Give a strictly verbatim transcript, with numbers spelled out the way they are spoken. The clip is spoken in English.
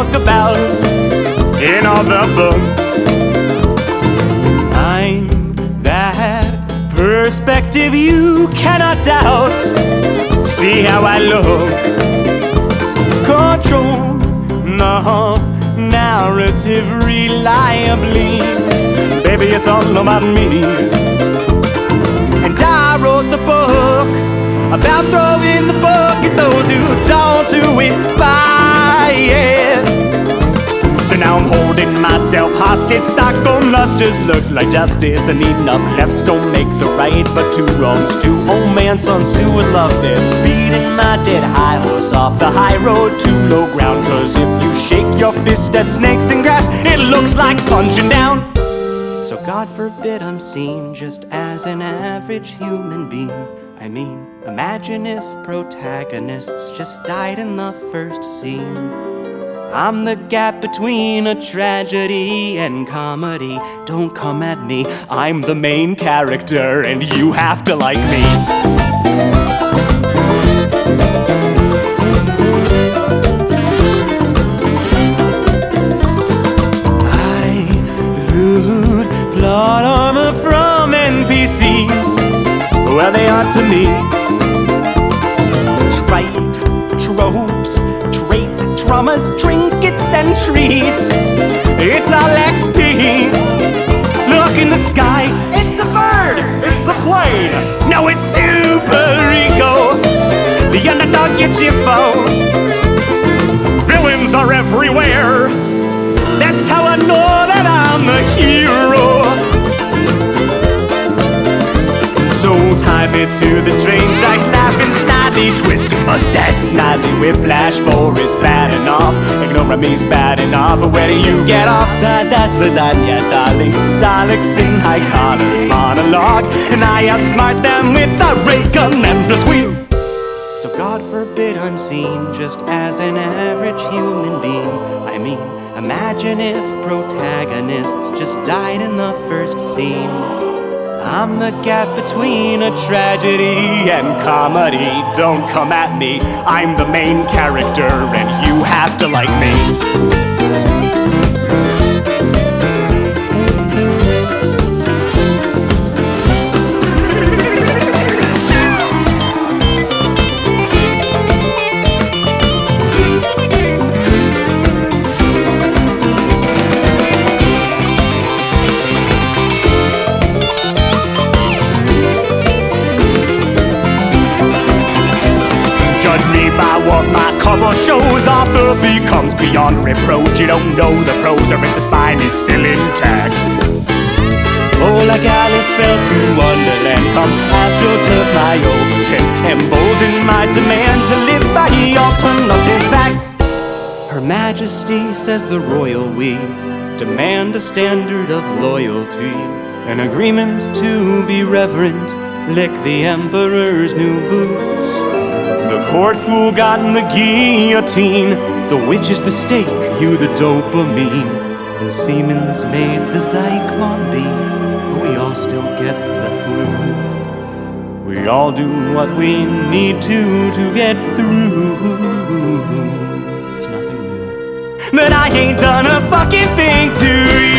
talk about in all the books. I'm that perspective you cannot doubt. See how I look. Control the narrative reliably. Baby, it's all about me. And I wrote the book about throwing the book at those who don't do it by it. So now I'm holding myself hostage. Stockholm lusters looks like justice, and enough lefts don't make the right, but two wrongs too. Old man Sun Tzu would love this. Beating my dead high horse off the high road to low ground. Cause if you shake your fist at snakes and grass, it looks like punching down. So God forbid I'm seen just as an average human being. I mean, imagine if protagonists just died in the first scene. I'm the gap between a tragedy and comedy. Don't come at me, I'm the main character and you have to like me. I loot plot armor from N P Cs. Well, they are to me. Trite tropes, traits, traumas, trinkets, and treats. It's all X P. Look in the sky, it's a bird, it's a plane. No, it's super ego. The underdog gets your foe. Villains are everywhere. That's how I know that I'm the hero. So tie me to the train tracks, laughing snidely, twisting mustache, snidely, whiplash, Boris bad enough, ignore me's bad enough. Where do you get off? That's Vidania, darling. Daleks in high collars, monologue, and I outsmart them with the ray gun and the squeal. So God forbid I'm seen just as an average human being. I mean, imagine if protagonists just died in the first scene. I'm the gap between a tragedy and comedy. Don't come at me, I'm the main character and you have to like me. What my cover shows, author becomes beyond reproach. You don't know the prose or if the spine is still intact. Oh, like Alice fell to Wonderland, come AstroTurf my Overton, embolden my demand to live by alternative facts. Her Majesty, says the royal we, demand a standard of loyalty, an agreement to be reverent, lick the Emperor's new boots. The court fool got in the guillotine. The witch is the stake, you the dopamine. And Siemens made the Zyklon B, but we all still get the flu. We all do what we need to to get through. It's nothing new. But I ain't done a fucking thing to you.